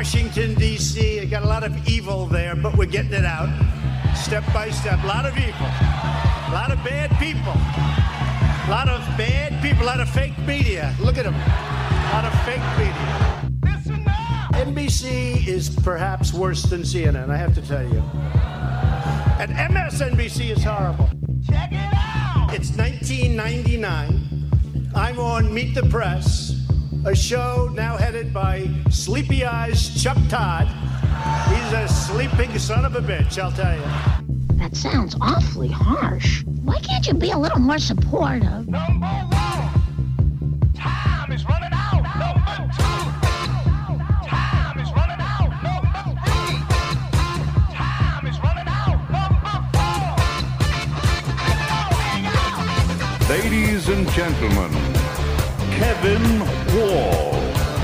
Washington, D.C. I got a lot of evil there, but we're getting it out step by step. A lot of evil. A lot of bad people. A lot of bad people. A lot of fake media. Look at them. A lot of fake media. Listen now. NBC is perhaps worse than CNN, I have to tell you. And MSNBC is horrible. Check it out. It's 1999. I'm on Meet the Press, a show now headed by Sleepy Eyes Chuck Todd. He's a sleeping son of a bitch, I'll tell you. That sounds awfully harsh. Why can't you be a little more supportive? Number one, time is running out. Number two, time is running out. Number three, time is running out. Number four. Ladies and gentlemen, Kevin Wall.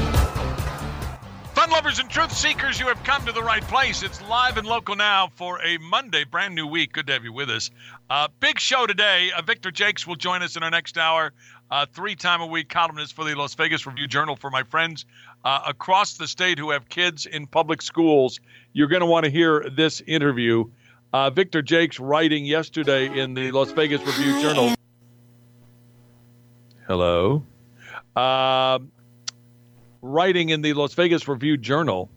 Fun lovers and truth seekers, you have come to the right place. It's live and local now for a Monday, brand new week. Good to have you with us. Big show today. Victor Jakes will join us in our next hour. 3-time-a-week columnist for the Las Vegas Review-Journal. For my friends across the state who have kids in public schools, you're going to want to hear this interview. Victor Jakes writing yesterday in the Las Vegas Review-Journal. Hello. Writing in the Las Vegas Review-Journal,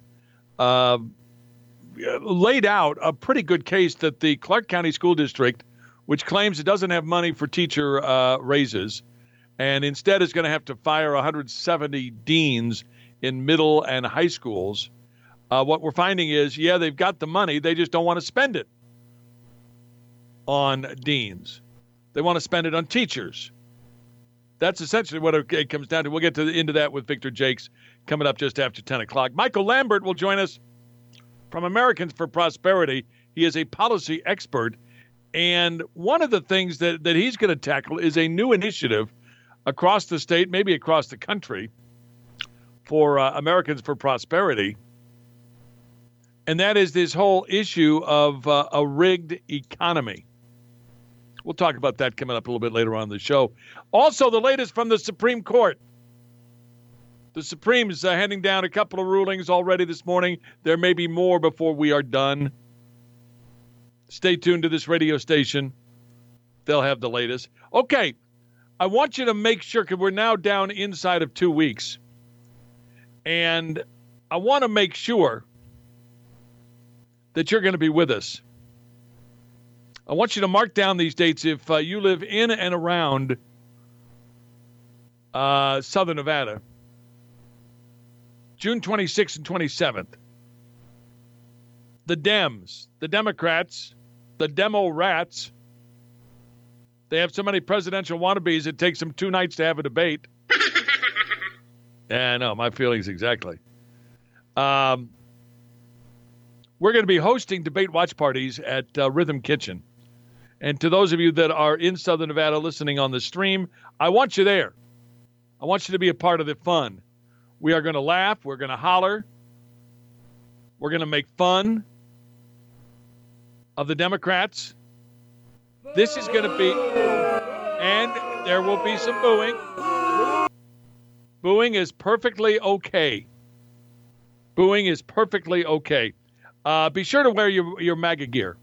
laid out a pretty good case that the Clark County School District, which claims it doesn't have money for teacher raises, and instead is going to have to fire 170 deans in middle and high schools, what we're finding is, yeah, they've got the money, they just don't want to spend it on deans. They want to spend it on teachers. That's essentially what it comes down to. We'll get into that with Victor Jakes coming up just after 10 o'clock. Michael Lambert will join us from Americans for Prosperity. He is a policy expert. And one of the things that he's going to tackle is a new initiative across the state, maybe across the country, for Americans for Prosperity. And that is this whole issue of a rigged economy. We'll talk about that coming up a little bit later on in the show. Also, the latest from the Supreme Court. The Supreme's handing down a couple of rulings already this morning. There may be more before we are done. Stay tuned to this radio station. They'll have the latest. Okay, I want you to make sure, because we're now down inside of 2 weeks. And I want to make sure that you're going to be with us. I want you to mark down these dates if you live in and around Southern Nevada. June 26th and 27th. The Dems, the Democrats, the Demo Rats, they have so many presidential wannabes it takes them 2 nights to have a debate. Yeah, I know, my feelings exactly. We're going to be hosting debate watch parties at Rhythm Kitchen. And to those of you that are in Southern Nevada listening on the stream, I want you there. I want you to be a part of the fun. We are going to laugh. We're going to holler. We're going to make fun of the Democrats. This is going to be, and there will be some booing. Booing is perfectly okay. Booing is perfectly okay. Be sure to wear your MAGA gear.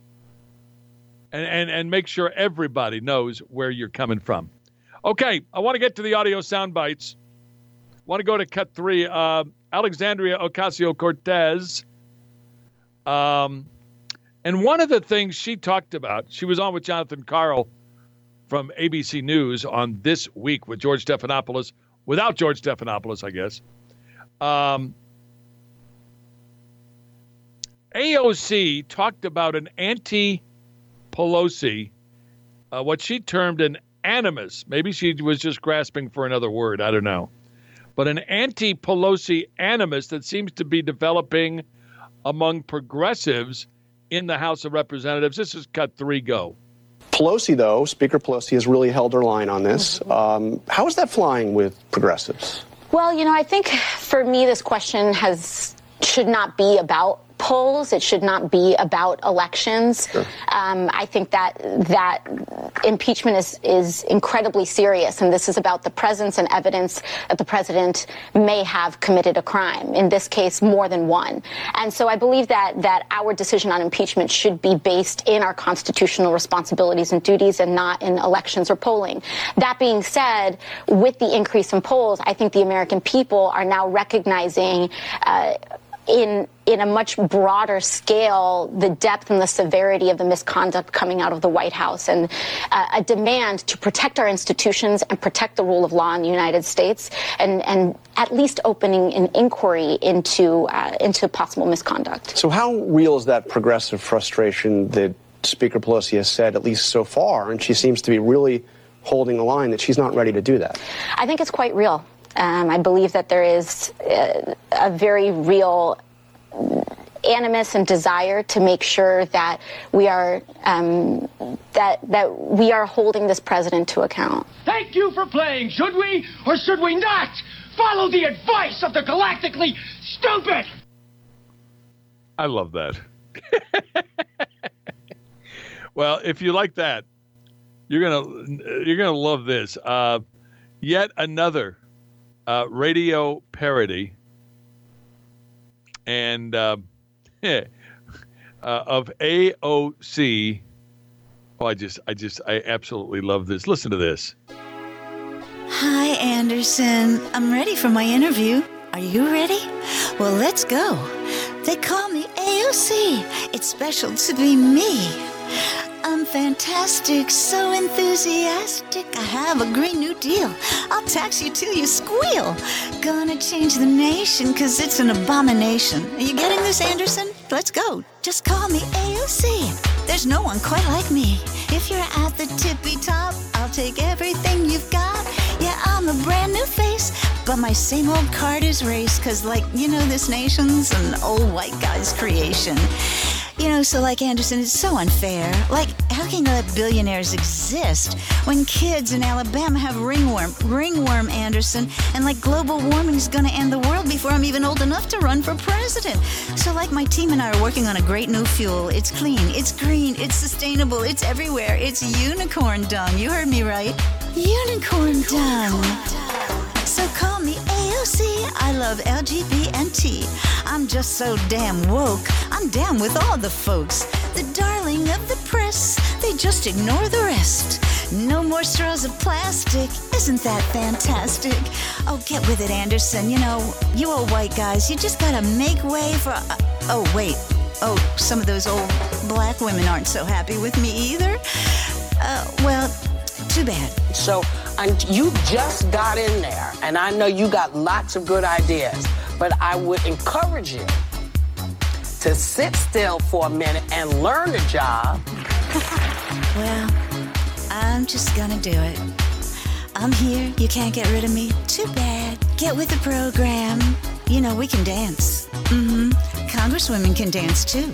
And make sure everybody knows where you're coming from. Okay, I want to get to the audio sound bites. I want to go to cut 3. Alexandria Ocasio-Cortez. And one of the things she talked about, she was on with Jonathan Karl from ABC News on This Week with George Stephanopoulos, without George Stephanopoulos, I guess. AOC talked about an anti-Pelosi, what she termed an animus. Maybe she was just grasping for another word. I don't know. But an anti-Pelosi animus that seems to be developing among progressives in the House of Representatives. This is cut 3, go. Pelosi, though, Speaker Pelosi has really held her line on this. How is that flying with progressives? Well, I think for me, this question should not be about polls. It should not be about elections. Sure. I think that impeachment is incredibly serious, and this is about the presence and evidence that the president may have committed a crime, in this case more than one. And so I believe that our decision on impeachment should be based in our constitutional responsibilities and duties and not in elections or polling. That being said, with the increase in polls, I think the American people are now recognizing in a much broader scale the depth and the severity of the misconduct coming out of the White House, and a demand to protect our institutions and protect the rule of law in the United States, and at least opening an inquiry into possible misconduct. So how real is that progressive frustration that Speaker Pelosi has said, at least so far, and she seems to be really holding the line that she's not ready to do that? I think it's quite real. I believe that there is a very real animus and desire to make sure that we are that we are holding this president to account. Thank you for playing. Should we or should we not follow the advice of the galactically stupid? I love that. Well, if you like that, you're gonna love this. Yet another radio parody and of AOC. Oh, I absolutely love this. Listen to this. Hi, Anderson. I'm ready for my interview. Are you ready? Well, let's go. They call me AOC. It's special to be me. I'm fantastic, so enthusiastic. I have a Green New Deal. I'll tax you till you squeal. Gonna change the nation, 'cause it's an abomination. Are you getting this, Anderson? Let's go. Just call me AOC. There's no one quite like me. If you're at the tippy top, I'll take everything you've got. Yeah, I'm a brand new face, but my same old card is race. 'Cause this nation's an old white guy's creation. So like Anderson, it's so unfair. Like, how can you let billionaires exist when kids in Alabama have ringworm, Anderson, and like global warming's gonna end the world before I'm even old enough to run for president. So like my team and I are working on a great new fuel. It's clean, it's green, it's sustainable, it's everywhere. It's unicorn dung. You heard me right. Unicorn dung. So call me AOC. I love LGBT. I'm just so damn woke. I'm down with all the folks. The darling of the press. They just ignore the rest. No more straws of plastic. Isn't that fantastic? Oh, get with it, Anderson. You old white guys, you just gotta make way for... oh, wait. Oh, some of those old black women aren't so happy with me either. Well, too bad. So, you just got in there, and I know you got lots of good ideas, but I would encourage you to sit still for a minute and learn the job. Well, I'm just gonna do it. I'm here. You can't get rid of me. Too bad. Get with the program. We can dance. Congresswomen can dance, too.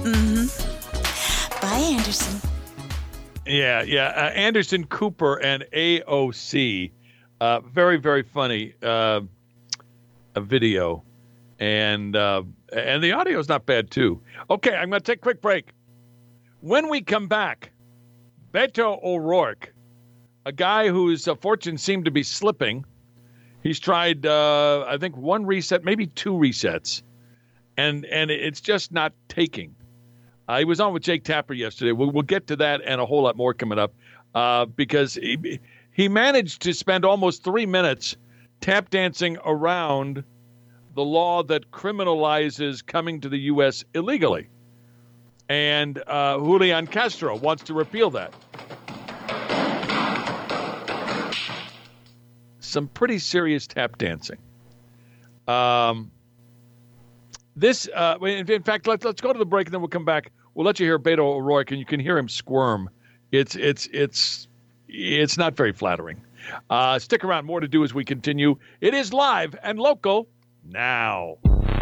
Bye, Anderson. Yeah. Anderson Cooper and AOC. Very, very funny a video. And the audio is not bad, too. Okay, I'm going to take a quick break. When we come back, Beto O'Rourke, a guy whose fortune seemed to be slipping. He's tried, I think, one reset, maybe two resets. And it's just not taking. He was on with Jake Tapper yesterday. We'll get to that and a whole lot more coming up because he managed to spend almost 3 minutes tap dancing around the law that criminalizes coming to the U.S. illegally. And Julian Castro wants to repeal that. Some pretty serious tap dancing. In fact, let's go to the break and then we'll come back. We'll let you hear Beto O'Rourke and you can hear him squirm. It's not very flattering. Stick around. More to do as we continue. It is live and local now.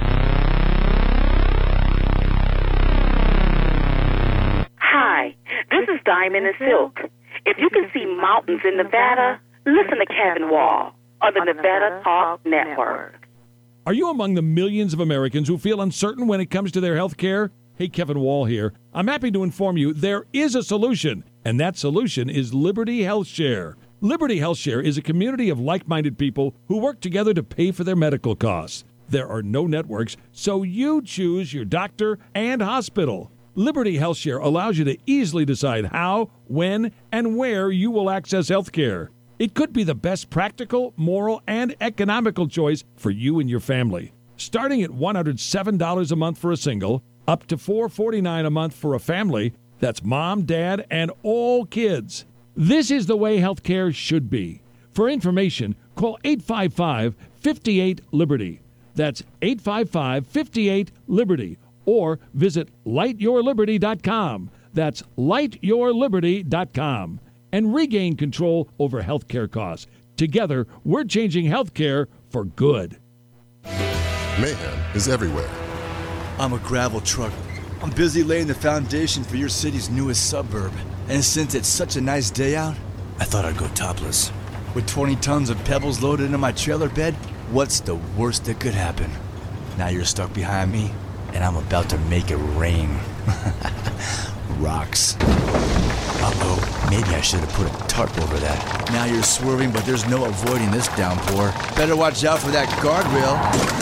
Hi, this is Diamond and Silk. If you can see mountains in Nevada, listen to Kevin Wall on the Nevada Talk Network. Are you among the millions of Americans who feel uncertain when it comes to their health care? Hey, Kevin Wall here. I'm happy to inform you there is a solution, and that solution is Liberty Health Share. Liberty Health Share is a community of like-minded people who work together to pay for their medical costs. There are no networks, so you choose your doctor and hospital. Liberty Health Share allows you to easily decide how, when, and where you will access health care. It could be the best practical, moral, and economical choice for you and your family. Starting at $107 a month for a single, up to $449 a month for a family, that's mom, dad, and all kids. This is the way healthcare should be. For information, call 855-58-LIBERTY. That's 855-58-LIBERTY. Or visit lightyourliberty.com. That's lightyourliberty.com. And regain control over healthcare costs. Together, we're changing healthcare for good. Mayhem is everywhere. I'm a gravel trucker. I'm busy laying the foundation for your city's newest suburb. And since it's such a nice day out, I thought I'd go topless. With 20 tons of pebbles loaded into my trailer bed, what's the worst that could happen? Now you're stuck behind me, and I'm about to make it rain. Rocks. Uh-oh, maybe I should have put a tarp over that. Now you're swerving, but there's no avoiding this downpour. Better watch out for that guardrail.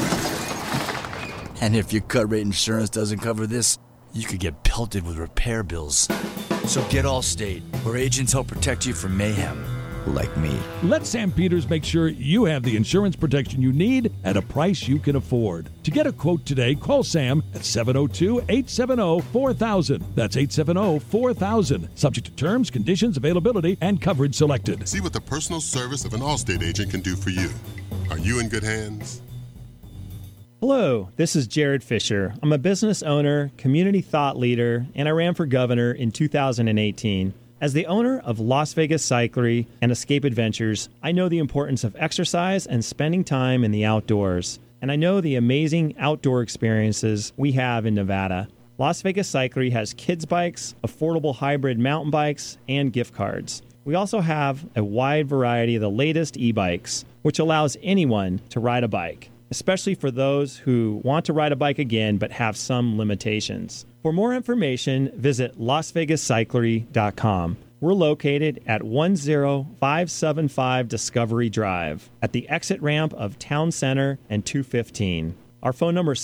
And if your cut rate insurance doesn't cover this, you could get pelted with repair bills. So get Allstate, where agents help protect you from mayhem, like me. Let Sam Peters make sure you have the insurance protection you need at a price you can afford. To get a quote today, call Sam at 702-870-4000. That's 870-4000. Subject to terms, conditions, availability, and coverage selected. See what the personal service of an Allstate agent can do for you. Are you in good hands? Hello, this is Jared Fisher. I'm a business owner, community thought leader, and I ran for governor in 2018. As the owner of Las Vegas Cyclery and Escape Adventures, I know the importance of exercise and spending time in the outdoors. And I know the amazing outdoor experiences we have in Nevada. Las Vegas Cyclery has kids' bikes, affordable hybrid mountain bikes, and gift cards. We also have a wide variety of the latest e-bikes, which allows anyone to ride a bike, especially for those who want to ride a bike again but have some limitations. For more information, visit LasVegasCyclery.com. We're located at 10575 Discovery Drive at the exit ramp of Town Center and 215. Our phone number is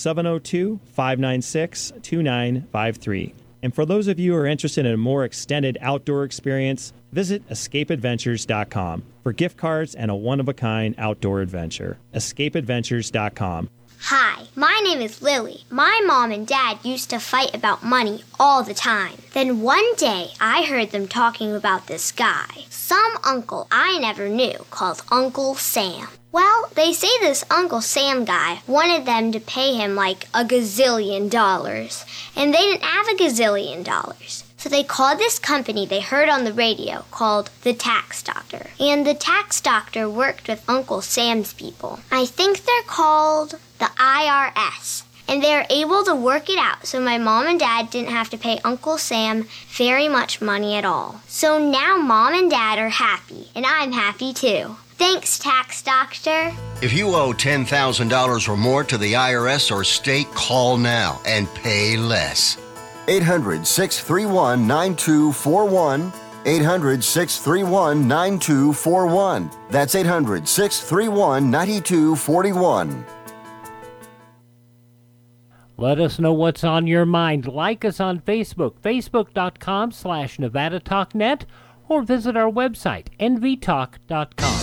702-596-2953. And for those of you who are interested in a more extended outdoor experience, visit EscapeAdventures.com for gift cards and a one-of-a-kind outdoor adventure. EscapeAdventures.com. Hi, my name is Lily. My mom and dad used to fight about money all the time. Then one day, I heard them talking about this guy, some uncle I never knew, called Uncle Sam. Well, they say this Uncle Sam guy wanted them to pay him like $1 gazillion, and they didn't have $1 gazillion. So they called this company they heard on the radio called the Tax Doctor. And the Tax Doctor worked with Uncle Sam's people. I think they're called the IRS. And they were able to work it out so my mom and dad didn't have to pay Uncle Sam very much money at all. So now mom and dad are happy, and I'm happy too. Thanks, Tax Doctor. If you owe $10,000 or more to the IRS or state, call now and pay less. 800-631-9241. 800-631-9241. That's 800-631-9241. Let us know what's on your mind. Like us on Facebook, facebook.com/NevadaTalkNet, or visit our website, nvtalk.com.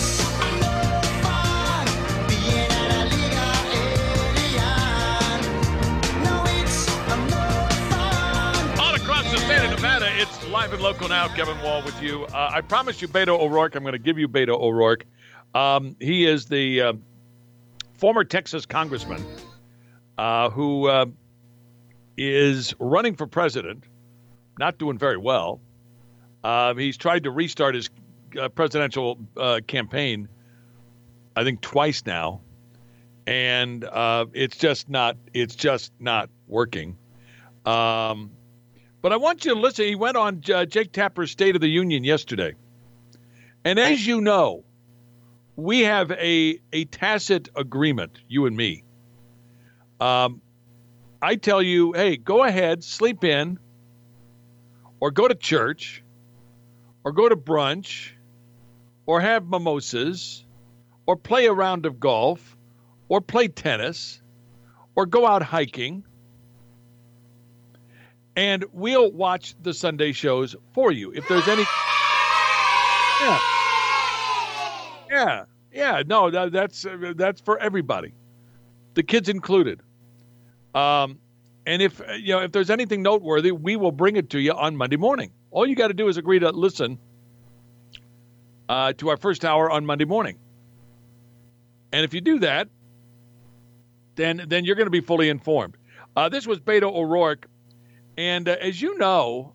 Nevada, it's live and local now. Kevin Wall with you. I promised you Beto O'Rourke. I'm going to give you Beto O'Rourke. He is the former Texas congressman who is running for president, not doing very well. He's tried to restart his presidential campaign, I think twice now, and it's just not working. But I want you to listen. He went on Jake Tapper's State of the Union yesterday. And as you know, we have a tacit agreement, you and me, I tell you, hey, go ahead, sleep in, or go to church, or go to brunch, or have mimosas, or play a round of golf, or play tennis, or go out hiking, and we'll watch the Sunday shows for you. If there's any... Yeah. No, that's for everybody, the kids included. And if there's anything noteworthy, we will bring it to you on Monday morning. All you got to do is agree to listen to our first hour on Monday morning. And if you do that, then you're going to be fully informed. This was Beto O'Rourke. And as you know,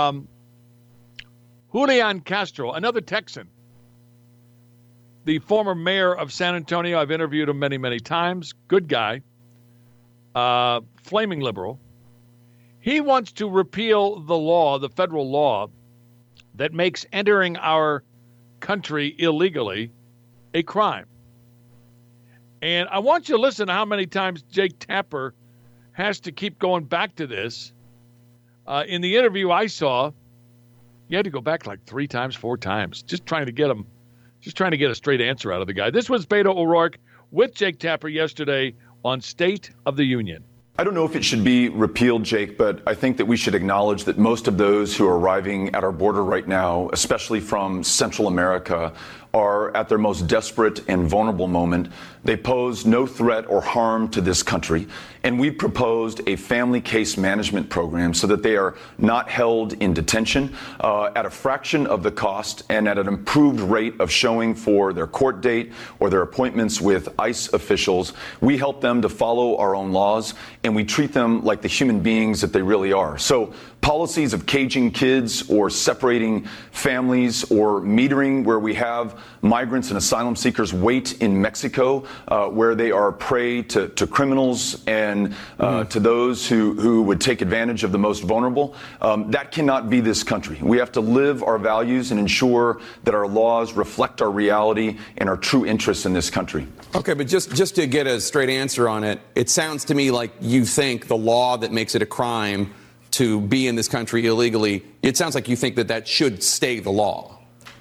Julian Castro, another Texan, the former mayor of San Antonio, I've interviewed him many, many times, good guy, flaming liberal. He wants to repeal the law, the federal law, that makes entering our country illegally a crime. And I want you to listen to how many times Jake Tapper has to keep going back to this. In the interview I saw, you had to go back like 3 times, 4 times, just trying to get a straight answer out of the guy. This was Beto O'Rourke with Jake Tapper yesterday on State of the Union. I don't know if it should be repealed, Jake, but I think that we should acknowledge that most of those who are arriving at our border right now, especially from Central America, are at their most desperate and vulnerable moment. They pose no threat or harm to this country. And we proposed a family case management program so that they are not held in detention at a fraction of the cost and at an improved rate of showing for their court date or their appointments with ICE officials. We help them to follow our own laws, and we treat them like the human beings that they really are. So policies of caging kids or separating families or metering where we have migrants and asylum seekers wait in Mexico where they are prey to criminals and to those who would take advantage of the most vulnerable. That cannot be this country. We have to live our values and ensure that our laws reflect our reality and our true interests in this country. Okay, but just to get a straight answer on it, it sounds to me like you think the law that makes it a crime to be in this country illegally, it sounds like you think that should stay the law.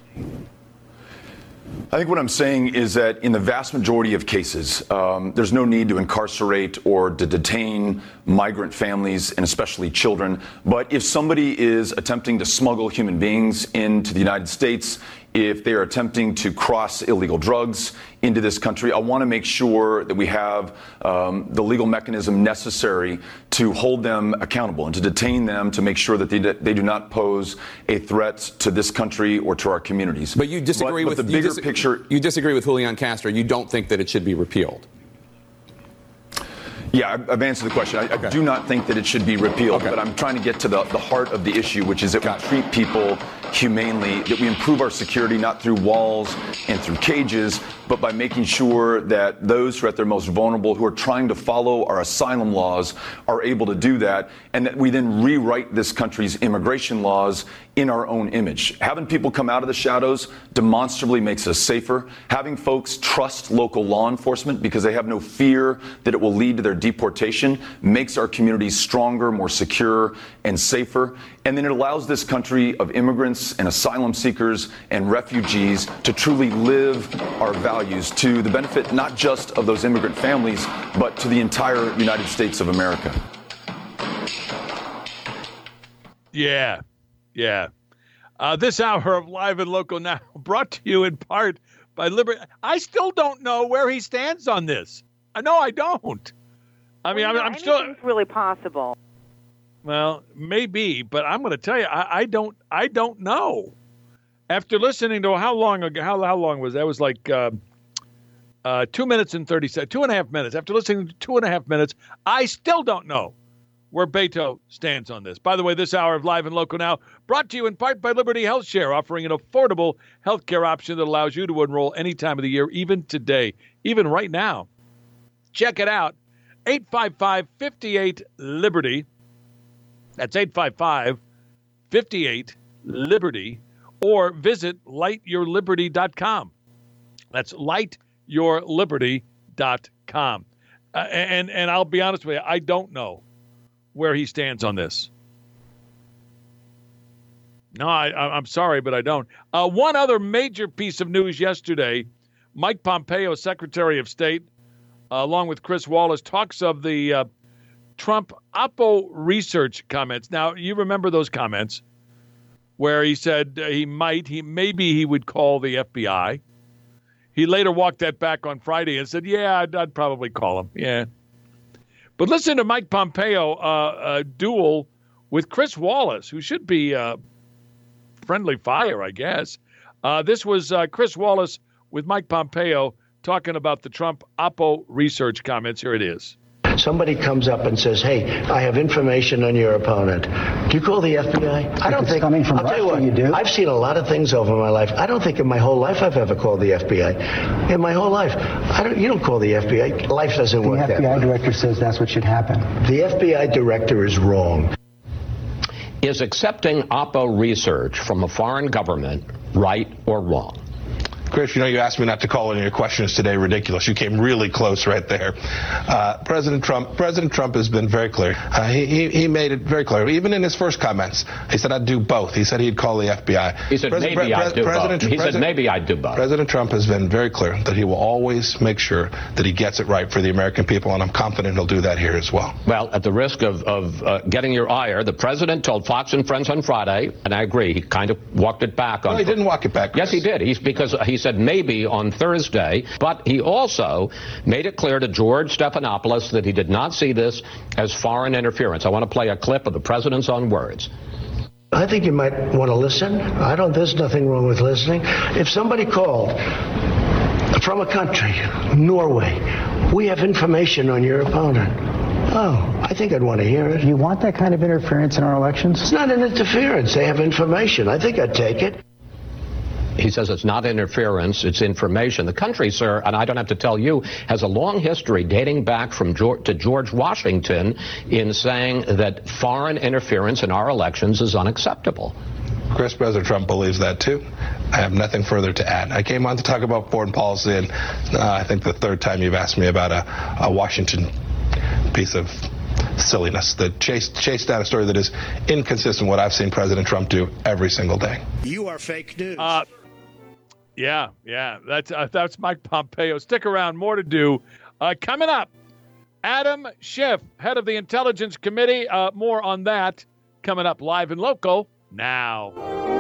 I think what I'm saying is that in the vast majority of cases, there's no need to incarcerate or to detain migrant families and especially children. But if somebody is attempting to smuggle human beings into the United States, if they are attempting to cross illegal drugs into this country, I want to make sure that we have the legal mechanism necessary to hold them accountable and to detain them to make sure that they do not pose a threat to this country or to our communities. But you disagree with the bigger picture. You disagree with Julian Castro. You don't think that it should be repealed. Yeah, I've answered the question. I do not think that it should be repealed, but I'm trying to get to the heart of the issue, which is that we treat people humanely, that we improve our security not through walls and through cages, but by making sure that those who are at their most vulnerable, who are trying to follow our asylum laws, are able to do that, and that we then rewrite this country's immigration laws in our own image. Having people come out of the shadows demonstrably makes us safer. Having folks trust local law enforcement because they have no fear that it will lead to their deportation makes our communities stronger, more secure, and safer. And then it allows this country of immigrants and asylum seekers and refugees to truly live our values to the benefit not just of those immigrant families, but to the entire United States of America. Yeah. This hour of Live and Local Now brought to you in part by Liberty. I still don't know where he stands on this. No, I don't. I mean, I'm still. Anything's really possible. Well, maybe, but I'm going to tell you, I don't know. After listening to how long was that? It was like 2 minutes and 30 seconds, 2.5 minutes. After listening to 2.5 minutes, I still don't know where Beto stands on this. By the way, this hour of Live and Local Now brought to you in part by Liberty Health Share, offering an affordable health care option that allows you to enroll any time of the year, even today, even right now. Check it out. 855-58-LIBERTY. That's 855-58-LIBERTY. Or visit lightyourliberty.com. That's lightyourliberty.com. And I'll be honest with you, I don't know where he stands on this. No, I'm sorry, but I don't. One other major piece of news yesterday, Mike Pompeo, Secretary of State, along with Chris Wallace, talks of the Trump Oppo research comments. Now, you remember those comments where he said maybe he would call the FBI. He later walked that back on Friday and said, yeah, I'd probably call him. Yeah. But listen to Mike Pompeo duel with Chris Wallace, who should be friendly fire, I guess. This was Chris Wallace with Mike Pompeo talking about the Trump Oppo research comments. Here it is. Somebody comes up and says, hey, I have information on your opponent. Do you call the FBI? I don't think. Coming from I'll tell you what, you do. I've seen a lot of things over my life. I don't think in my whole life I've ever called the FBI. In my whole life. You don't call the FBI. Life doesn't work that way. The FBI director says that's what should happen. The FBI director is wrong. Is accepting Oppo research from a foreign government right or wrong? Chris, you asked me not to call any of your questions today ridiculous. You came really close right there. President Trump has been very clear. He made it very clear. Even in his first comments, he said, I'd do both. He said he'd call the FBI. He said, maybe I'd do both. He said, maybe I'd do both. President Trump has been very clear that he will always make sure that he gets it right for the American people, and I'm confident he'll do that here as well. Well, at the risk of getting your ire, the president told Fox and Friends on Friday, and I agree, he kind of walked it back. No, he didn't walk it back, Chris. Yes, he did. Because he said maybe on Thursday, but he also made it clear to George Stephanopoulos that he did not see this as foreign interference. I want to play a clip of the president's own words. I think you might want to listen. There's nothing wrong with listening. If somebody called from a country, Norway, we have information on your opponent. Oh, I think I'd want to hear it. You want that kind of interference in our elections? It's not an interference. They have information. I think I'd take it. He says it's not interference, it's information. The country, sir, and I don't have to tell you, has a long history dating back to George Washington in saying that foreign interference in our elections is unacceptable. Chris, President Trump believes that, too. I have nothing further to add. I came on to talk about foreign policy, and I think the third time you've asked me about a Washington piece of silliness that chased down a story that is inconsistent with what I've seen President Trump do every single day. You are fake news. Yeah. That's Mike Pompeo. Stick around. More to do. Coming up, Adam Schiff, head of the Intelligence Committee. More on that coming up live and local now.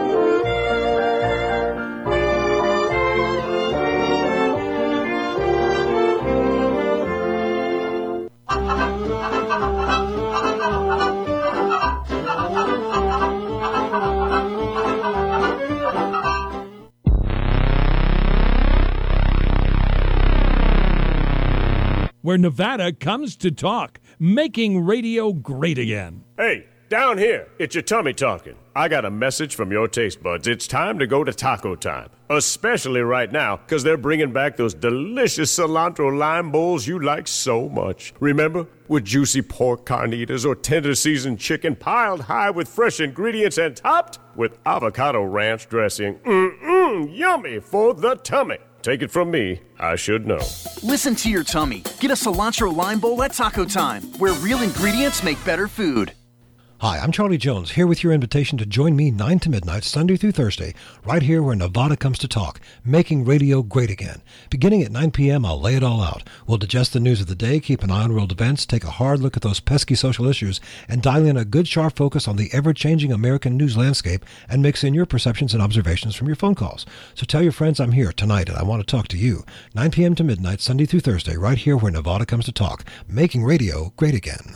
Where Nevada comes to talk, making radio great again. Hey, down here, it's your tummy talking. I got a message from your taste buds. It's time to go to Taco Time, especially right now, because they're bringing back those delicious cilantro lime bowls you like so much. Remember? With juicy pork carnitas or tender seasoned chicken piled high with fresh ingredients and topped with avocado ranch dressing. Yummy for the tummy. Take it from me, I should know. Listen to your tummy. Get a cilantro lime bowl at Taco Time, where real ingredients make better food. Hi, I'm Charlie Jones, here with your invitation to join me 9 to midnight, Sunday through Thursday, right here where Nevada comes to talk, making radio great again. Beginning at 9 p.m., I'll lay it all out. We'll digest the news of the day, keep an eye on world events, take a hard look at those pesky social issues, and dial in a good sharp focus on the ever-changing American news landscape and mix in your perceptions and observations from your phone calls. So tell your friends I'm here tonight and I want to talk to you. 9 p.m. to midnight, Sunday through Thursday, right here where Nevada comes to talk, making radio great again.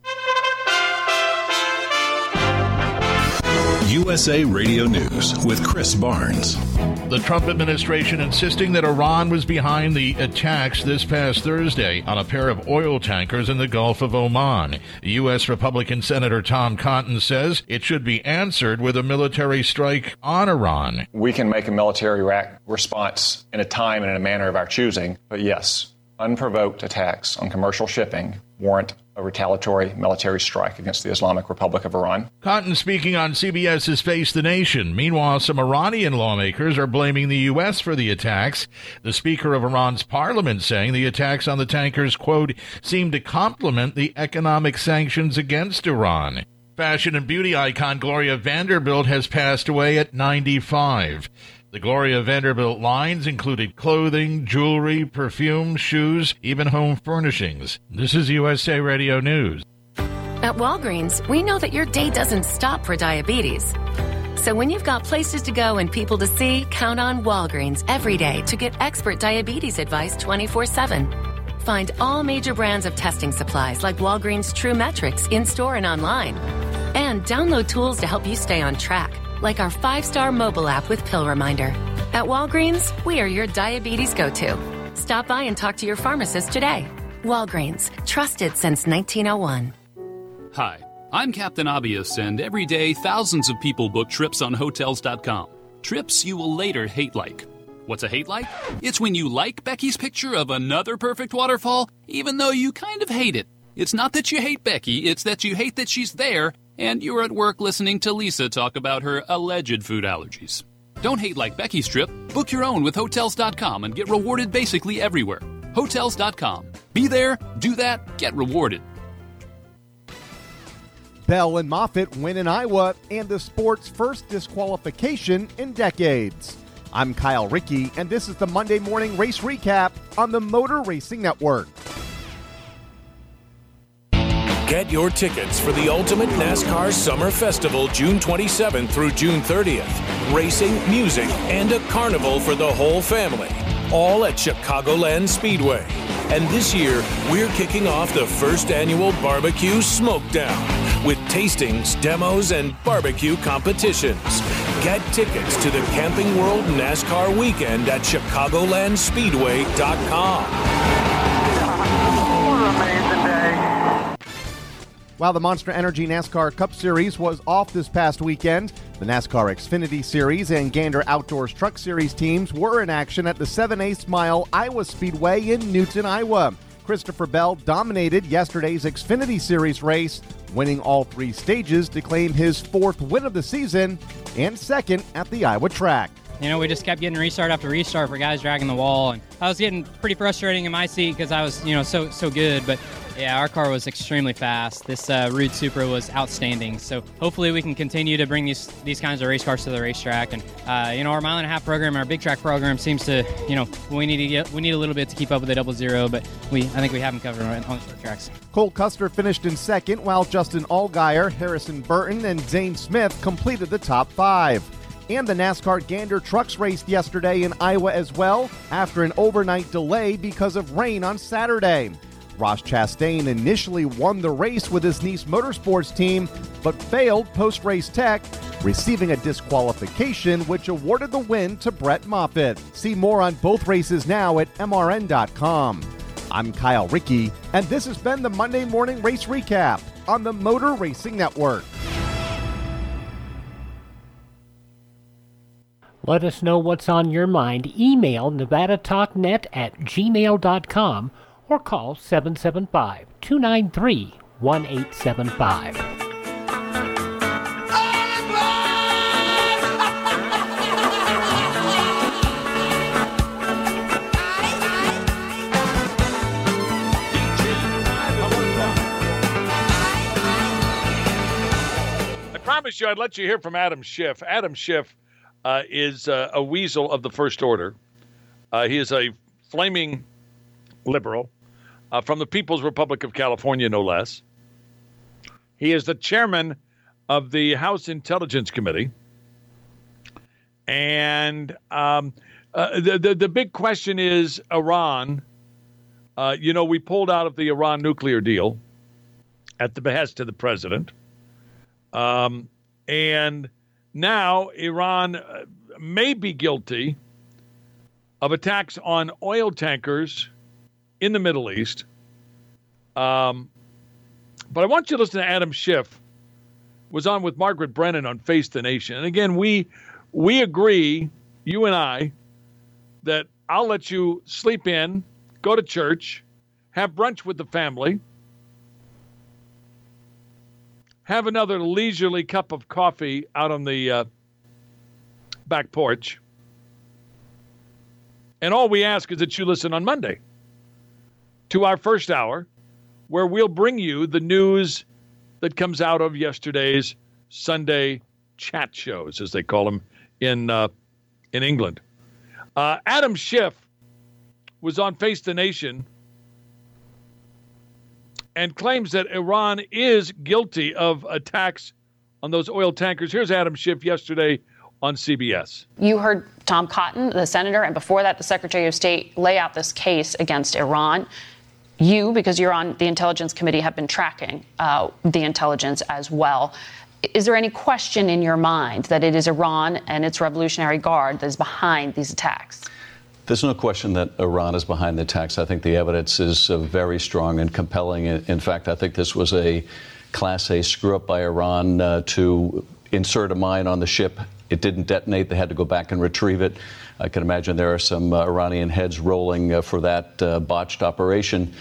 USA Radio News with Chris Barnes. The Trump administration insisting that Iran was behind the attacks this past Thursday on a pair of oil tankers in the Gulf of Oman. U.S. Republican Senator Tom Cotton says it should be answered with a military strike on Iran. We can make a military response in a time and in a manner of our choosing, but yes, unprovoked attacks on commercial shipping warrant a retaliatory military strike against the Islamic Republic of Iran. Cotton speaking on CBS's Face the Nation. Meanwhile, some Iranian lawmakers are blaming the U.S. for the attacks. The Speaker of Iran's parliament saying the attacks on the tankers, quote, seem to complement the economic sanctions against Iran. Fashion and beauty icon Gloria Vanderbilt has passed away at 95. The Gloria Vanderbilt lines included clothing, jewelry, perfume, shoes, even home furnishings. This is USA Radio News. At Walgreens, we know that your day doesn't stop for diabetes. So when you've got places to go and people to see, count on Walgreens every day to get expert diabetes advice 24/7. Find all major brands of testing supplies like Walgreens True Metrics in-store and online. And download tools to help you stay on track, like our 5-star mobile app with Pill Reminder. At Walgreens, we are your diabetes go-to. Stop by and talk to your pharmacist today. Walgreens, trusted since 1901. Hi, I'm Captain Obvious, and every day thousands of people book trips on Hotels.com. Trips you will later hate like. What's a hate like? It's when you like Becky's picture of another perfect waterfall, even though you kind of hate it. It's not that you hate Becky, it's that you hate that she's there, and you're at work listening to Lisa talk about her alleged food allergies. Don't hate like Becky's trip. Book your own with Hotels.com and get rewarded basically everywhere. Hotels.com. Be there, do that, get rewarded. Bell and Moffitt win in Iowa and the sport's first disqualification in decades. I'm Kyle Rickey, and this is the Monday Morning Race Recap on the Motor Racing Network. Get your tickets for the Ultimate NASCAR Summer Festival June 27th through June 30th. Racing, music, and a carnival for the whole family. All at Chicagoland Speedway. And this year, we're kicking off the first annual Barbecue Smokedown with tastings, demos, and barbecue competitions. Get tickets to the Camping World NASCAR weekend at ChicagolandSpeedway.com. What an amazing day. While the Monster Energy NASCAR Cup Series was off this past weekend, the NASCAR Xfinity Series and Gander Outdoors Truck Series teams were in action at the 7/8 Mile Iowa Speedway in Newton, Iowa. Christopher Bell dominated yesterday's Xfinity Series race, winning all 3 stages to claim his 4th win of the season and 2nd at the Iowa track. You know, we just kept getting restart after restart for guys dragging the wall, and I was getting pretty frustrating in my seat because I was, so good, but yeah, our car was extremely fast. This Rude Supra was outstanding, so hopefully we can continue to bring these kinds of race cars to the racetrack, and our mile and a half program, our big track program seems to, we need a little bit to keep up with the 00, but I think we have them covered on the tracks. Cole Custer finished in 2nd, while Justin Allgaier, Harrison Burton, and Zane Smith completed the top 5. And the NASCAR Gander Trucks raced yesterday in Iowa as well, after an overnight delay because of rain on Saturday. Ross Chastain initially won the race with his Nice Motorsports team, but failed post-race tech, receiving a disqualification which awarded the win to Brett Moffitt. See more on both races now at MRN.com. I'm Kyle Rickey, and this has been the Monday Morning Race Recap on the Motor Racing Network. Let us know what's on your mind. Email nevadatalknet@gmail.com or call 775-293-1875. I promised you I'd let you hear from Adam Schiff. Adam Schiff is a weasel of the First Order. He is a flaming liberal from the People's Republic of California, no less. He is the chairman of the House Intelligence Committee. And the big question is Iran. We pulled out of the Iran nuclear deal at the behest of the president. And now Iran may be guilty of attacks on oil tankers in the Middle East. But I want you to listen to Adam Schiff, was on with Margaret Brennan on Face the Nation. And again, we agree, you and I, that I'll let you sleep in, go to church, have brunch with the family, have another leisurely cup of coffee out on the back porch. And all we ask is that you listen on Monday to our first hour, where we'll bring you the news that comes out of yesterday's Sunday chat shows, as they call them in England. Adam Schiff was on Face the Nation and claims that Iran is guilty of attacks on those oil tankers. Here's Adam Schiff yesterday on CBS. You heard Tom Cotton, the senator, and before that, the Secretary of State, lay out this case against Iran. You, because you're on the Intelligence Committee, have been tracking the intelligence as well. Is there any question in your mind that it is Iran and its Revolutionary Guard that is behind these attacks? There's no question that Iran is behind the attacks. I think the evidence is very strong and compelling. In fact, I think this was a Class A screw-up by Iran to insert a mine on the ship. It didn't detonate. They had to go back and retrieve it. I can imagine there are some Iranian heads rolling for that botched operation.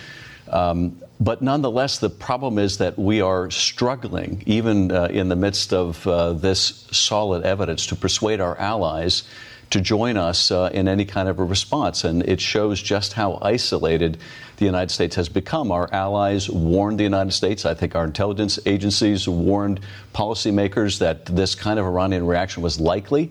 But nonetheless, the problem is that we are struggling, even in the midst of this solid evidence, to persuade our allies to join us in any kind of a response. And it shows just how isolated the United States has become. Our allies warned the United States. I think our intelligence agencies warned policymakers that this kind of Iranian reaction was likely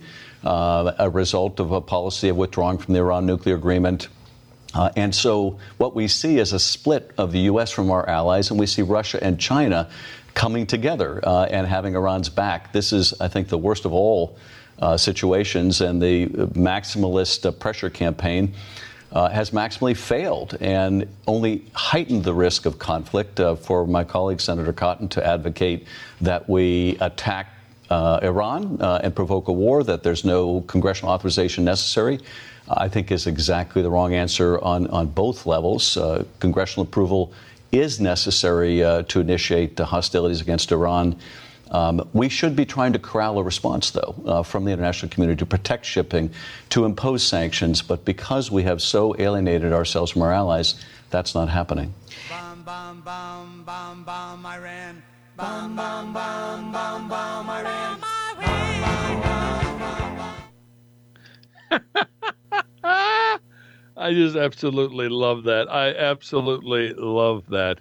a result of a policy of withdrawing from the Iran nuclear agreement. And so what we see is a split of the U.S. from our allies, and we see Russia and China coming together and having Iran's back. This is, I think, the worst of all situations, and the maximalist pressure campaign has maximally failed and only heightened the risk of conflict. For my colleague, Senator Cotton, to advocate that we attack Iran and provoke a war, that there's no congressional authorization necessary, I think is exactly the wrong answer on both levels. Congressional approval is necessary to initiate hostilities against Iran. We should be trying to corral a response, though, from the international community to protect shipping, to impose sanctions. But because we have so alienated ourselves from our allies, that's not happening. Bomb, bomb, bomb, bomb, bomb, Iran. Bomb, bomb, bomb, bomb, bomb, Iran. Bomb, bomb, bomb, bomb, bomb. I just absolutely love that. I absolutely love that.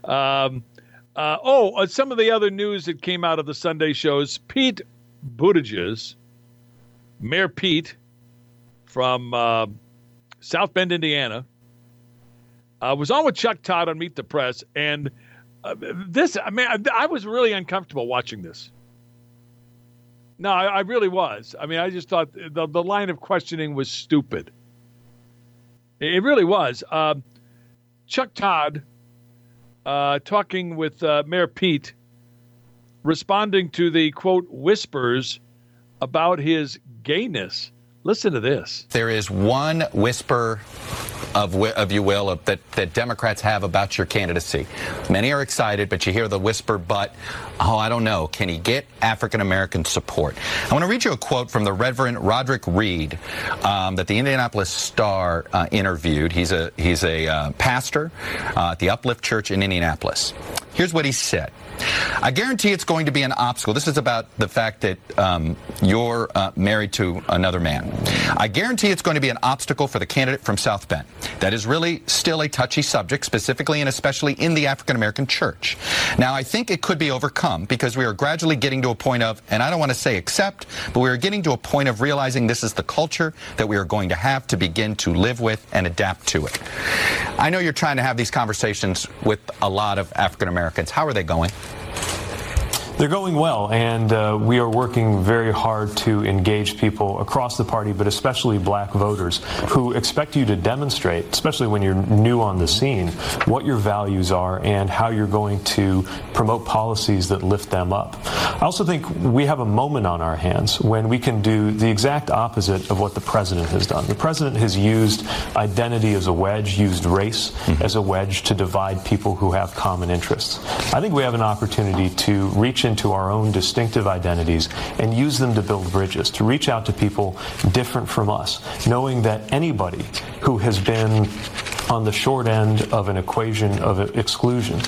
Some of the other news that came out of the Sunday shows: Pete Buttigieg, Mayor Pete from South Bend, Indiana, was on with Chuck Todd on Meet the Press, and I was really uncomfortable watching this. No, I really was. I mean, I just thought the line of questioning was stupid. It really was. Chuck Todd talking with Mayor Pete, responding to the, quote, whispers about his gayness. Listen to this. There is one whisper of you will, that Democrats have about your candidacy. Many are excited, but you hear the whisper, but, I don't know, can he get African-American support? I want to read you a quote from the Reverend Roderick Reed that the Indianapolis Star interviewed. He's a pastor at the Uplift Church in Indianapolis. Here's what he said. I guarantee it's going to be an obstacle. This is about the fact that you're married to another man. I guarantee it's going to be an obstacle for the candidate from South Bend. That is really still a touchy subject, specifically and especially in the African-American church. Now, I think it could be overcome because we are gradually getting to a point of, and I don't want to say accept, but we are getting to a point of realizing this is the culture that we are going to have to begin to live with and adapt to it. I know you're trying to have these conversations with a lot of African-Americans. How are they going? They're going well, and we are working very hard to engage people across the party, but especially black voters who expect you to demonstrate, especially when you're new on the scene, what your values are and how you're going to promote policies that lift them up. I also think we have a moment on our hands when we can do the exact opposite of what the president has done. The president has used identity as a wedge, used race as a wedge to divide people who have common interests. I think we have an opportunity to reach into our own distinctive identities and use them to build bridges, to reach out to people different from us, knowing that anybody who has been on the short end of an equation of exclusion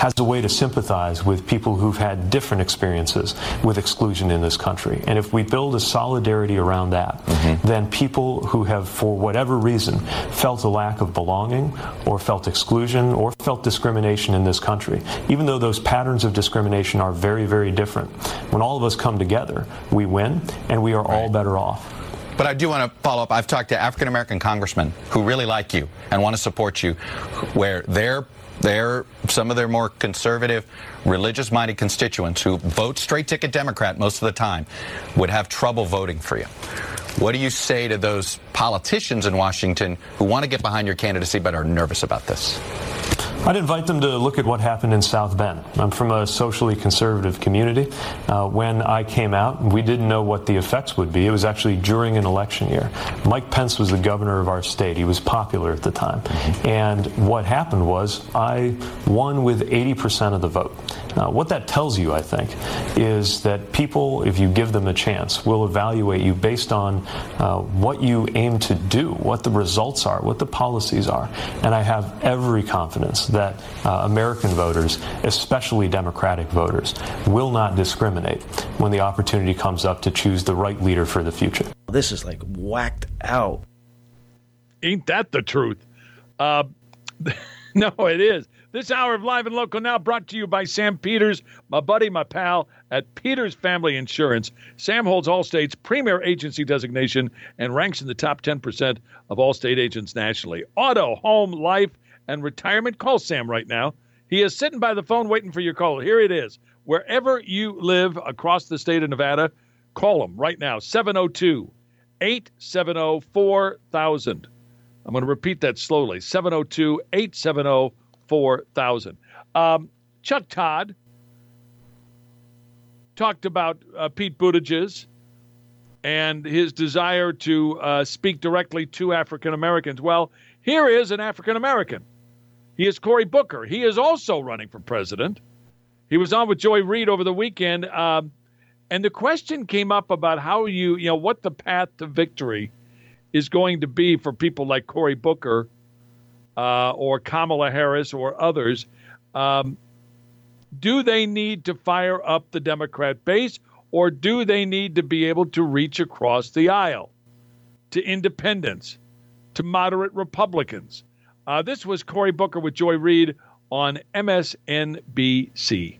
has a way to sympathize with people who've had different experiences with exclusion in this country. And if we build a solidarity around that, then people who have, for whatever reason, felt a lack of belonging or felt exclusion or felt discrimination in this country, even though those patterns of discrimination are very, very different, when all of us come together, we win and we are all better off. But I do want to follow up. I've talked to African American congressmen who really like you and want to support you, where they're some of their more conservative, religious-minded constituents who vote straight ticket Democrat most of the time would have trouble voting for you. What do you say to those politicians in Washington who want to get behind your candidacy but are nervous about this? I'd invite them to look at what happened in South Bend. I'm from a socially conservative community. When I came out, we didn't know what the effects would be. It was actually during an election year. Mike Pence was the governor of our state. He was popular at the time. And what happened was I won with 80% of the vote. What that tells you, I think, is that people, if you give them a chance, will evaluate you based on what you aim to do, what the results are, what the policies are. And I have every confidence that American voters, especially Democratic voters, will not discriminate when the opportunity comes up to choose the right leader for the future. This is like whacked out. Ain't that the truth? No, it is. This hour of Live and Local now brought to you by Sam Peters, my buddy, my pal at Peters Family Insurance. Sam holds Allstate's premier agency designation and ranks in the top 10% of Allstate agents nationally. Auto, home, life, and retirement. Call Sam right now. He is sitting by the phone waiting for your call. Here it is. Wherever you live across the state of Nevada, call him right now. 702-870-4000. I'm going to repeat that slowly. 702-870-4000. Chuck Todd talked about Pete Buttigieg and his desire to speak directly to African Americans. Well, here is an African American. He is Cory Booker. He is also running for president. He was on with Joy Reid over the weekend, and the question came up about how what the path to victory is going to be for people like Cory Booker or Kamala Harris or others. Do they need to fire up the Democrat base, or do they need to be able to reach across the aisle to independents, to moderate Republicans? This was Cory Booker with Joy Reid on MSNBC.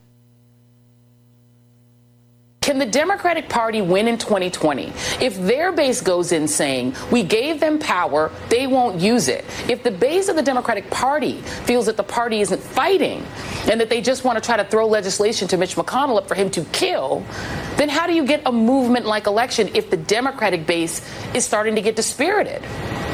Can the Democratic Party win in 2020 if their base goes in saying, we gave them power, they won't use it? If the base of the Democratic Party feels that the party isn't fighting and that they just want to try to throw legislation to Mitch McConnell up for him to kill, then how do you get a movement-like election if the Democratic base is starting to get dispirited?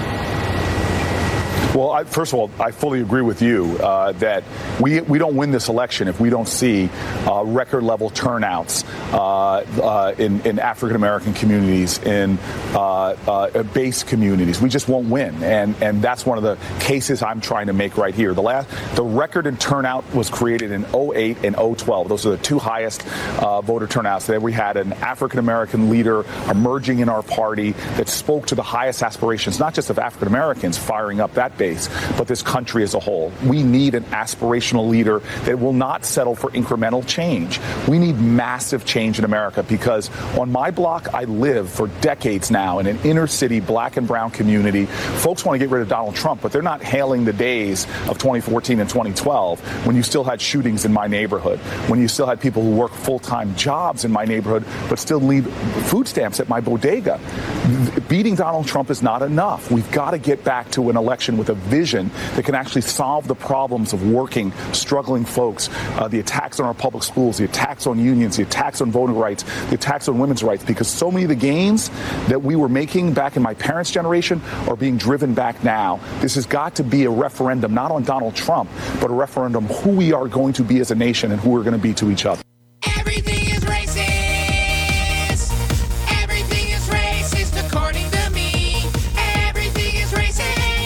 Well, first of all, I fully agree with you that we don't win this election if we don't see record-level turnouts in African-American communities, in base communities. We just won't win, and that's one of the cases I'm trying to make right here. The record in turnout was created in 2008 and 2012. Those are the two highest voter turnouts. That we had an African-American leader emerging in our party that spoke to the highest aspirations, not just of African-Americans firing up that base, but this country as a whole. We need an aspirational leader that will not settle for incremental change. We need massive change in America, because on my block, I live for decades now in an inner city black and brown community. Folks want to get rid of Donald Trump, but they're not hailing the days of 2014 and 2012 when you still had shootings in my neighborhood, when you still had people who work full-time jobs in my neighborhood but still need food stamps at my bodega. Beating Donald Trump is not enough. We've got to get back to an election with a vision that can actually solve the problems of working, struggling folks, the attacks on our public schools, the attacks on unions, the attacks on voting rights, the attacks on women's rights, because so many of the gains that we were making back in my parents' generation are being driven back now. This has got to be a referendum, not on Donald Trump, but a referendum who we are going to be as a nation and who we're going to be to each other. Everything is racist. Everything is racist according to me. Everything is racist.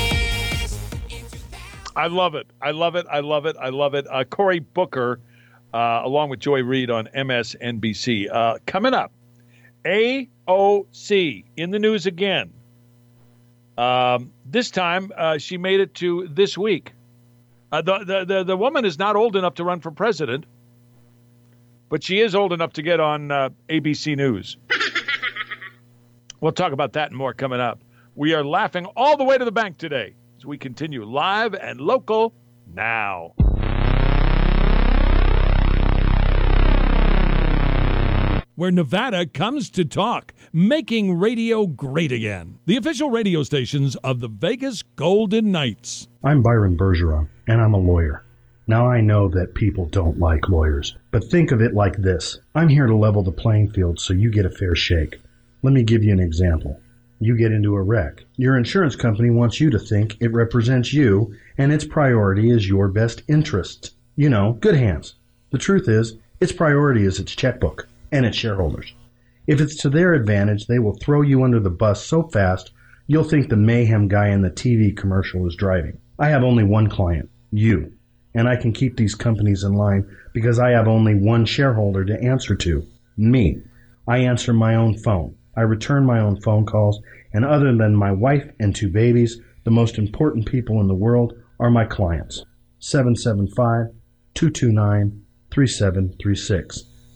I love it. I love it. I love it. I love it. Cory Booker, along with Joy Reid on MSNBC. Coming up, AOC in the news again. This time, she made it to This Week. The woman is not old enough to run for president, but she is old enough to get on ABC News. We'll talk about that and more coming up. We are laughing all the way to the bank today as we continue live and local now. Where Nevada comes to talk, making radio great again. The official radio stations of the Vegas Golden Knights. I'm Byron Bergeron, and I'm a lawyer. Now I know that people don't like lawyers, but think of it like this. I'm here to level the playing field so you get a fair shake. Let me give you an example. You get into a wreck. Your insurance company wants you to think it represents you, and its priority is your best interest. You know, good hands. The truth is, its priority is its checkbook and its shareholders. If it's to their advantage, they will throw you under the bus so fast, you'll think the mayhem guy in the TV commercial is driving. I have only one client, you, and I can keep these companies in line because I have only one shareholder to answer to, me. I answer my own phone. I return my own phone calls, and other than my wife and 2 babies, the most important people in the world are my clients. 775-229-3736.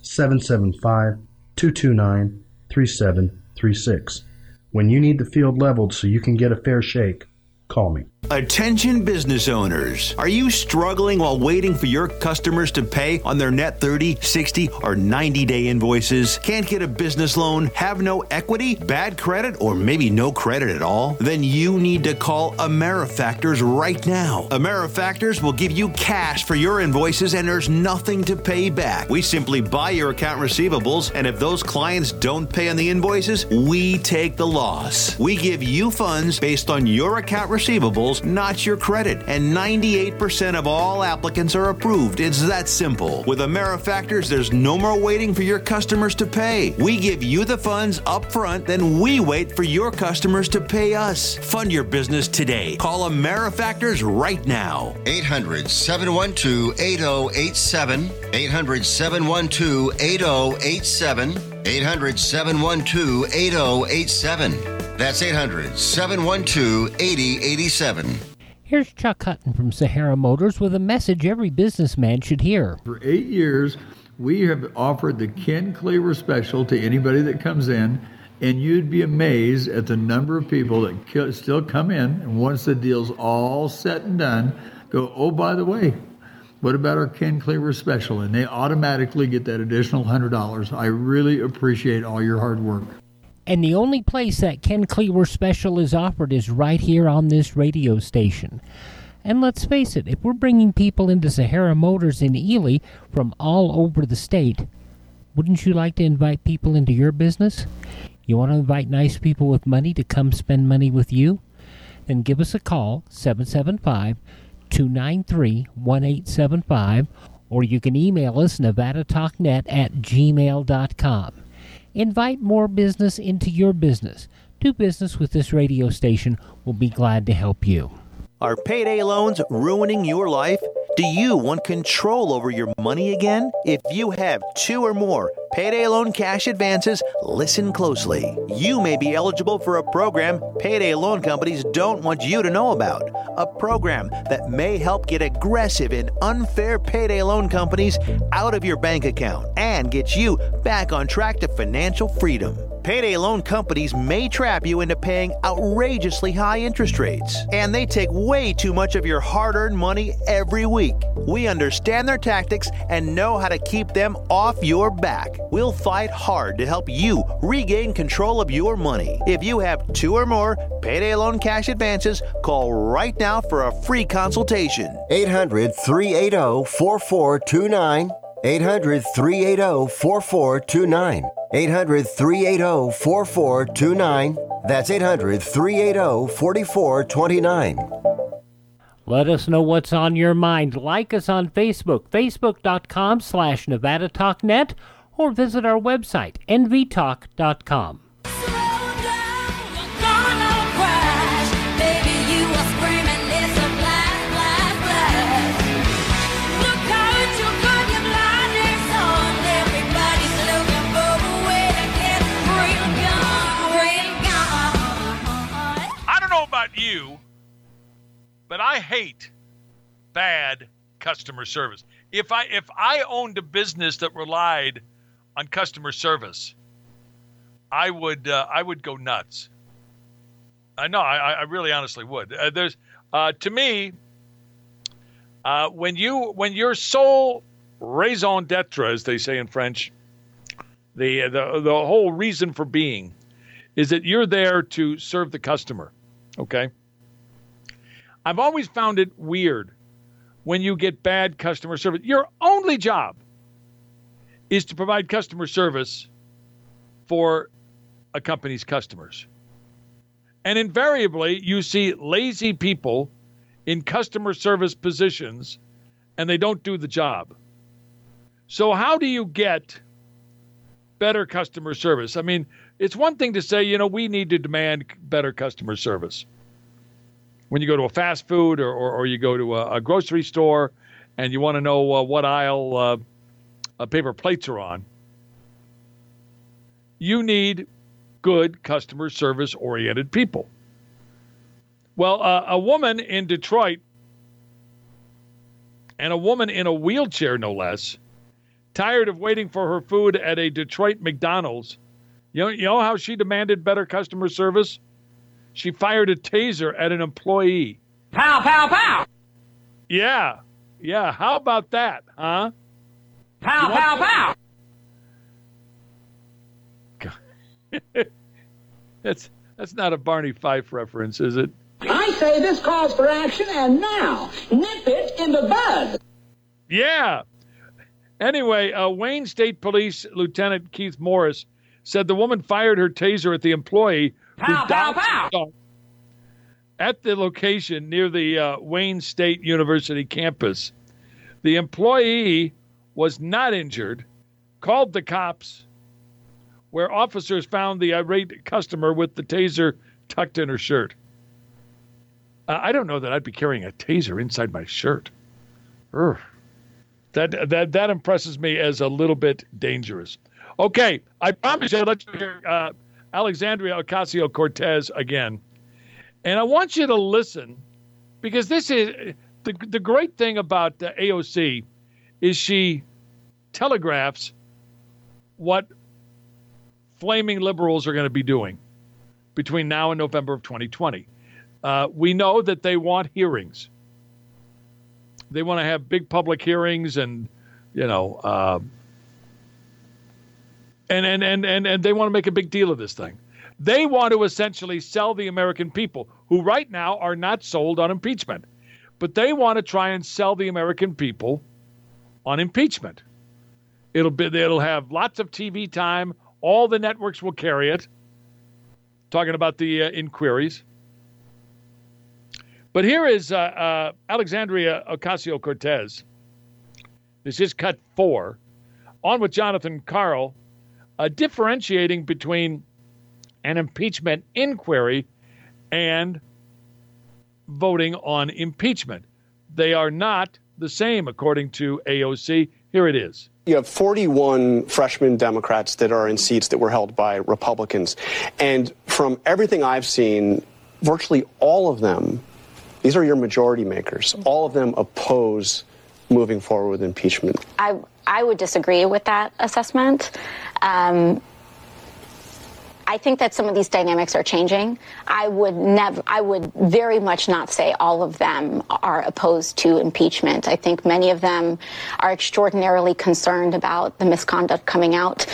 775-229-3736. When you need the field leveled so you can get a fair shake, call me. Attention business owners. Are you struggling while waiting for your customers to pay on their net 30, 60, or 90-day invoices? Can't get a business loan? Have no equity? Bad credit? Or maybe no credit at all? Then you need to call AmeriFactors right now. AmeriFactors will give you cash for your invoices and there's nothing to pay back. We simply buy your account receivables, and if those clients don't pay on the invoices, we take the loss. We give you funds based on your account receivables, not your credit, and 98% of all applicants are approved. It's that simple. With AmeriFactors, there's no more waiting for your customers to pay. We give you the funds up front, then we wait for your customers to pay us. Fund your business today. Call AmeriFactors right now. 800-712-8087. 800-712-8087. 800-712-8087. That's 800-712-8087. Here's Chuck Hutton from Sahara Motors with a message every businessman should hear. For 8 years, we have offered the Ken Cleaver Special to anybody that comes in, and you'd be amazed at the number of people that still come in, and once the deal's all set and done, go, oh, by the way, what about our Ken Cleaver Special? And they automatically get that additional $100. I really appreciate all your hard work. And the only place that Ken Cleaver Special is offered is right here on this radio station. And let's face it, if we're bringing people into Sahara Motors in Ely from all over the state, wouldn't you like to invite people into your business? You want to invite nice people with money to come spend money with you? Then give us a call, 775-293-1875, or you can email us, nevadatalknet@gmail.com. Invite more business into your business. Do business with this radio station. We'll be glad to help you. Are payday loans ruining your life? Do you want control over your money again? If you have 2 or more payday loan cash advances, listen closely. You may be eligible for a program payday loan companies don't want you to know about. A program that may help get aggressive and unfair payday loan companies out of your bank account and get you back on track to financial freedom. Payday loan companies may trap you into paying outrageously high interest rates, and they take way too much of your hard-earned money every week. We understand their tactics and know how to keep them off your back. We'll fight hard to help you regain control of your money. If you have 2 or more payday loan cash advances, call right now for a free consultation. 800-380-4429. 800-380-4429. 800-380-4429. That's 800-380-4429. Let us know what's on your mind. Like us on Facebook, facebook.com/NevadaTalkNet, or visit our website, nvtalk.com. You, but I hate bad customer service. If I owned a business that relied on customer service, I would go nuts. I know, I really honestly would. To me, when your sole raison d'etre, as they say in French, the whole reason for being is that you're there to serve the customer, okay? I've always found it weird when you get bad customer service. Your only job is to provide customer service for a company's customers. And invariably, you see lazy people in customer service positions, and they don't do the job. So how do you get better customer service? I mean, it's one thing to say, we need to demand better customer service. When you go to a fast food or you go to a grocery store and you want to know what aisle paper plates are on, you need good customer service-oriented people. Well, a woman in Detroit, and a woman in a wheelchair, no less, tired of waiting for her food at a Detroit McDonald's, you know how she demanded better customer service? She fired a taser at an employee. Pow, pow, pow! Yeah. How about that, huh? Pow, pow, pow! That's not a Barney Fife reference, is it? I say this calls for action, and now, nip it in the bud. Yeah. Anyway, Wayne State Police Lieutenant Keith Morris said the woman fired her taser at the employee who died at the location near the Wayne State University campus. The employee was not injured, called the cops, where officers found the irate customer with the taser tucked in her shirt. I don't know that I'd be carrying a taser inside my shirt. Urgh. That impresses me as a little bit dangerous. Okay, I promise you I'll let you hear Alexandria Ocasio-Cortez again. And I want you to listen, because this is the great thing about the AOC is she telegraphs what flaming liberals are going to be doing between now and November of 2020. We know that they want hearings. They want to have big public hearings and they want to make a big deal of this thing. They want to essentially sell the American people, who right now are not sold on impeachment. But they want to try and sell the American people on impeachment. It'll have lots of TV time. All the networks will carry it. Talking about the inquiries. But here is Alexandria Ocasio-Cortez. This is cut 4. On with Jonathan Karl, differentiating between an impeachment inquiry and voting on impeachment. They are not the same, according to AOC. Here it is. You have 41 freshman Democrats that are in seats that were held by Republicans. And from everything I've seen, virtually all of them, these are your majority makers, all of them oppose moving forward with impeachment. I would disagree with that assessment. I think that some of these dynamics are changing. I would very much not say all of them are opposed to impeachment. I think many of them are extraordinarily concerned about the misconduct coming out.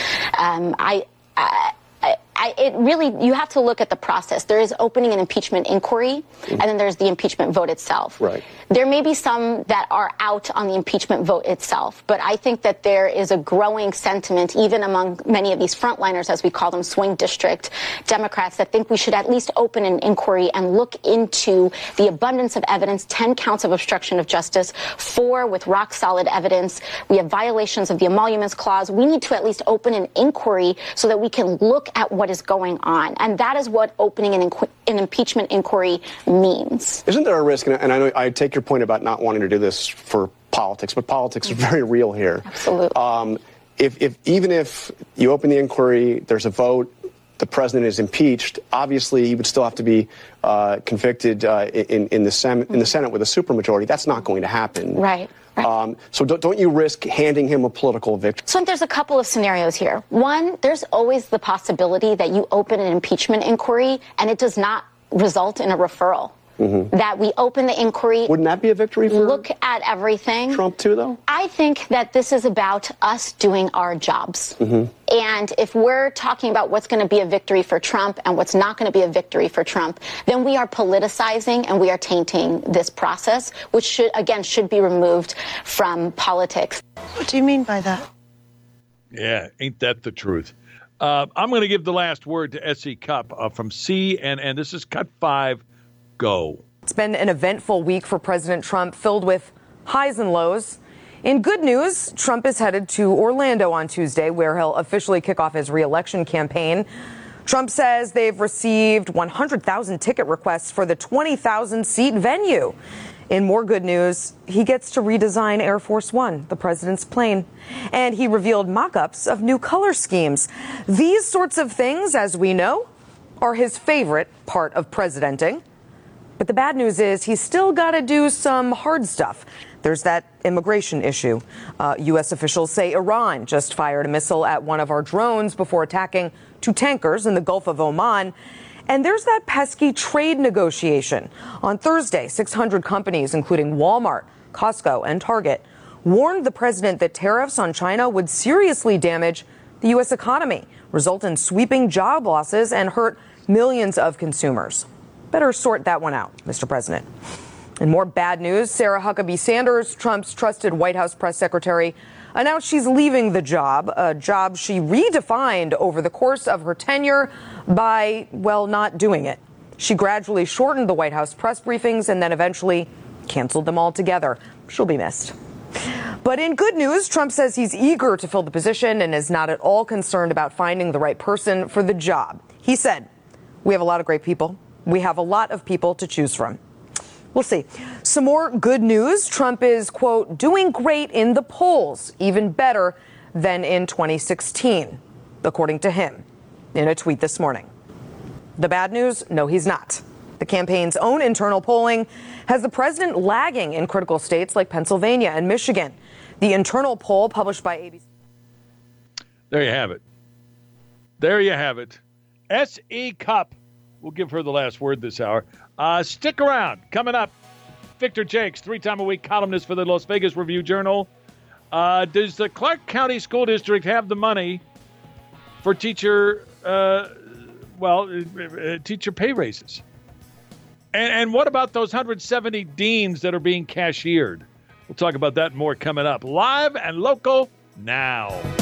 You have to look at the process. There is opening an impeachment inquiry, and then there's the impeachment vote itself. Right. There may be some that are out on the impeachment vote itself, but I think that there is a growing sentiment, even among many of these frontliners, as we call them, swing district Democrats, that think we should at least open an inquiry and look into the abundance of evidence, 10 counts of obstruction of justice, 4 with rock-solid evidence. We have violations of the Emoluments Clause. We need to at least open an inquiry so that we can look at what is going on. And that is what opening an impeachment inquiry means. Isn't there a risk, and I know I take your point about not wanting to do this for politics, but politics is very real here. Absolutely. Even if you open the inquiry, there's a vote, the president is impeached, obviously he would still have to be convicted in the Senate with a supermajority. That's not going to happen. Right. So don't you risk handing him a political victory? So there's a couple of scenarios here. One, there's always the possibility that you open an impeachment inquiry and it does not result in a referral. That we open the inquiry. Wouldn't that be a victory for look at everything? Trump too, though? I think that this is about us doing our jobs. And if we're talking about what's going to be a victory for Trump and what's not going to be a victory for Trump, then we are politicizing and we are tainting this process, which should be removed from politics. What do you mean by that? Yeah, ain't that the truth? I'm going to give the last word to S.E. Cupp from CNN. This is Cut 5. Go. It's been an eventful week for President Trump, filled with highs and lows. In good news, Trump is headed to Orlando on Tuesday, where he'll officially kick off his re-election campaign. Trump says they've received 100,000 ticket requests for the 20,000-seat venue. In more good news, he gets to redesign Air Force One, the president's plane. And he revealed mock-ups of new color schemes. These sorts of things, as we know, are his favorite part of presidenting. But the bad news is he's still got to do some hard stuff. There's that immigration issue. U.S. officials say Iran just fired a missile at one of our drones before attacking 2 tankers in the Gulf of Oman. And there's that pesky trade negotiation. On Thursday, 600 companies, including Walmart, Costco, and Target, warned the president that tariffs on China would seriously damage the U.S. economy, result in sweeping job losses, and hurt millions of consumers. Better sort that one out, Mr. President. In more bad news, Sarah Huckabee Sanders, Trump's trusted White House press secretary, announced she's leaving the job, a job she redefined over the course of her tenure by, well, not doing it. She gradually shortened the White House press briefings and then eventually canceled them altogether. She'll be missed. But in good news, Trump says he's eager to fill the position and is not at all concerned about finding the right person for the job. He said, "We have a lot of great people. We have a lot of people to choose from." We'll see. Some more good news. Trump is, quote, doing great in the polls, even better than in 2016, according to him, in a tweet this morning. The bad news? No, he's not. The campaign's own internal polling has the president lagging in critical states like Pennsylvania and Michigan. The internal poll published by ABC. There you have it. There you have it. S.E. Cupp. We'll give her the last word this hour. Stick around. Coming up, Victor Jakes, 3-time-a-week columnist for the Las Vegas Review-Journal. Does the Clark County School District have the money for teacher pay raises? And what about those 170 deans that are being cashiered? We'll talk about that and more coming up. Live and local now.